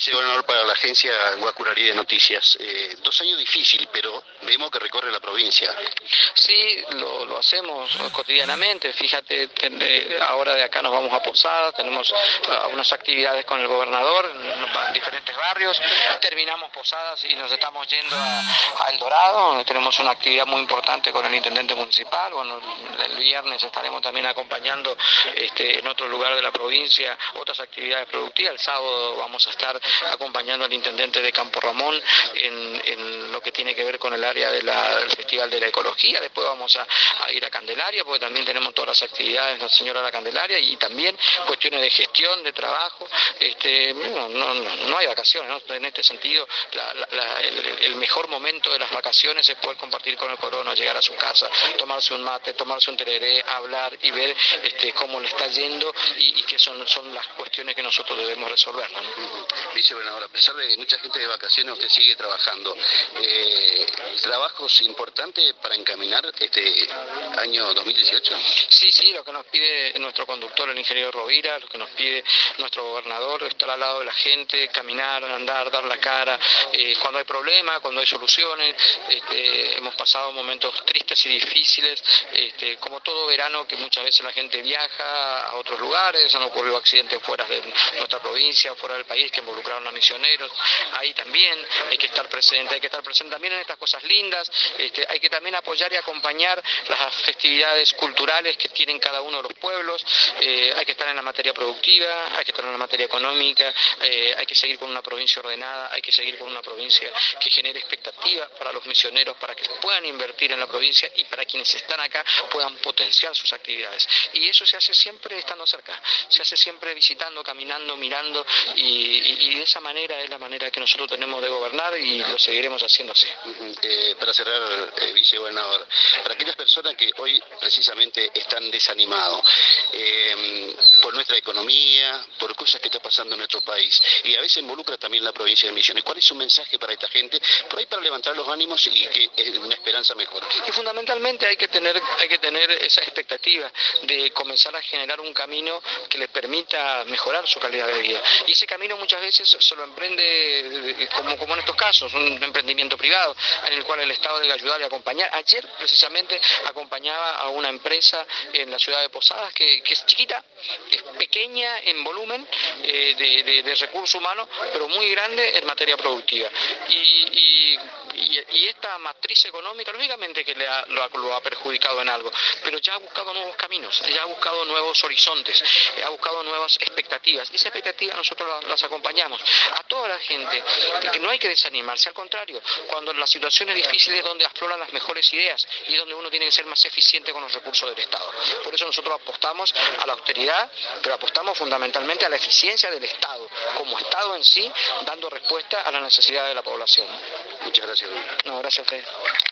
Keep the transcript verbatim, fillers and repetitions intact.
Vicegobernador para la agencia Guacurarí de Noticias. Eh, dos años difícil, pero vemos que recorre la provincia. Sí, lo, lo hacemos cotidianamente. Fíjate, ten, eh, ahora de acá nos vamos a Posadas, tenemos uh, unas actividades con el gobernador en, en diferentes barrios. Terminamos Posadas y nos estamos yendo a, a El Dorado, donde tenemos una actividad muy importante con el intendente municipal. Bueno, el viernes estaremos también acompañando este, en otro lugar de la provincia otras actividades productivas. El sábado vamos a estar acompañando al intendente de Campo Ramón en, en lo que tiene que ver con el área de la, del Festival de la Ecología. Después vamos a, a ir a Candelaria, porque también tenemos todas las actividades de la señora la Candelaria, y también cuestiones de gestión, de trabajo. Este, no, no, no, no hay vacaciones, ¿no? En este sentido, la, la, la, el, el mejor momento de las vacaciones es poder compartir con el corono, llegar a su casa, tomarse un mate, tomarse un tereré, hablar y ver este, cómo le está yendo y, y qué son, son las cuestiones que nosotros debemos resolver, ¿no? Vicegobernador, a pesar de mucha gente de vacaciones, usted sigue trabajando. Eh, ¿Trabajos importantes para encaminar este año dos mil dieciocho? Sí, sí, lo que nos pide nuestro conductor, el ingeniero Rovira, lo que nos pide nuestro gobernador, estar al lado de la gente, caminar, andar, dar la cara, eh, cuando hay problemas, cuando hay soluciones. Este, hemos pasado momentos tristes y difíciles, este, como todo verano, que muchas veces la gente viaja a otros lugares, han ocurrido accidentes fuera de nuestra provincia, fuera del país, que involucraron a misioneros. Ahí también hay que estar presente, hay que estar presente también en estas cosas lindas. Este, hay que también apoyar y acompañar las festividades culturales que tienen cada uno de los pueblos. Eh, hay que estar en la materia productiva, hay que estar en la materia económica, eh, hay que seguir con una provincia ordenada, hay que seguir con una provincia que genere expectativas para los misioneros, para que puedan invertir en la provincia y para quienes están acá puedan potenciar sus actividades. Y eso se hace siempre estando cerca, se hace siempre visitando, caminando, mirando, y, y, y de esa manera es la manera que nosotros tenemos de gobernar, y lo seguiremos haciendo así. Eh, para cerrar, eh, vicegobernador, para aquellas personas que hoy precisamente están desanimados eh, por nuestra economía, por cosas que está pasando en nuestro país, y a veces involucra también la provincia de Misiones, ¿cuál es su mensaje para esta gente, por ahí para levantar los ánimos y que es una esperanza mejor? Y fundamentalmente hay que tener, hay que tener esa expectativa de comenzar a generar un camino que les permita mejorar su calidad de vida. Y ese camino muchas veces se lo emprende, como, como en estos casos, un emprendimiento privado, en el cual el Estado debe ayudar y acompañar. Ayer precisamente acompañaba a una empresa en la ciudad de Posadas que, que es chiquita, es pequeña en volumen eh, de, de, de recursos humanos, pero muy grande en materia productiva. Y, y, y, y esta matriz económica, lógicamente que le ha, lo, ha, lo ha perjudicado en algo, pero ya ha buscado nuevos caminos, ya ha buscado nuevos horizontes, ha buscado nuevas expectativas, y esa expectativa nosotros las, las acompañamos. A toda la gente, que no hay que desanimarse, al contrario, cuando la situación es difícil es donde afloran las mejores ideas y es donde uno tiene que ser más eficiente con los recursos del Estado. Por eso nosotros apostamos a la austeridad, pero apostamos fundamentalmente a la eficiencia del Estado, como Estado en sí, dando respuesta a la necesidad de la población. Muchas gracias. No, gracias a usted.